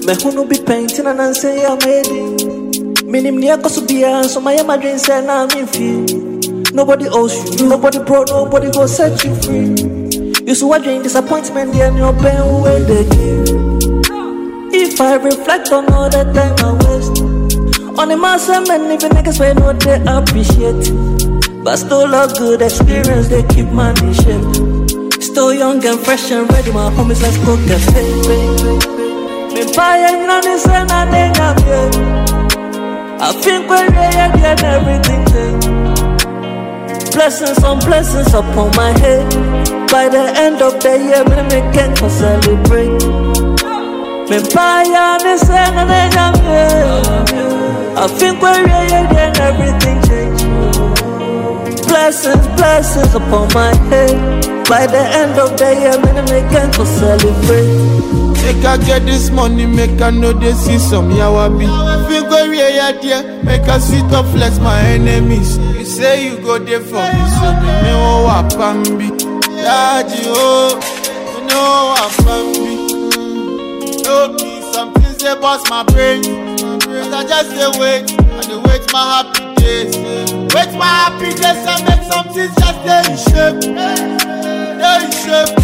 Me who no be painting and say I'm made. Minim near Kosubia, so my dream said I'm in fear. Nobody owes you, nobody brought, nobody go set you free. You so what dream disappointment, and your pain where they give. If I reflect on all the time I waste, on the master man, even niggas pay no they appreciate. But still a good experience, they keep money shape. Still young and fresh and ready, my homies, let's go get paid. Me buy and this and I think we're ready and everything changed. Blessings on blessings upon my head. By the end of the year, me can celebrate. Me buy and this and I think we're ready and everything changed. Blessings, blessings upon my head. By the end of the year, me can celebrate. Make I get this money, make I know they see some yawabi. Think we're here, make I sit up, flex my enemies. You say you go there for me, so you know what Pambi. Daddy, oh, you know what Pambi. Told me some things they bust my brain. But I just say wait, and they wait my happy days. Wait my happy days and make some things just stay in shape. Stay in shape.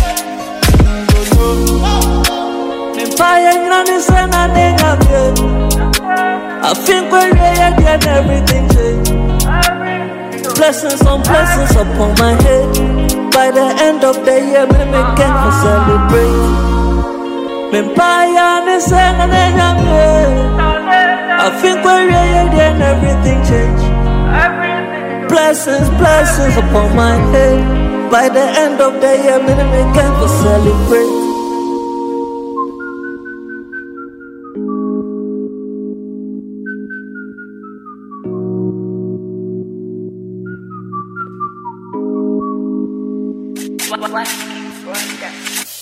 I think we're ready and everything changed. Blessings on blessings upon my head. By the end of the year, me can celebrate. I think we're ready and everything changed. Blessings, blessings upon my head. By the end of the year, me can celebrate. What?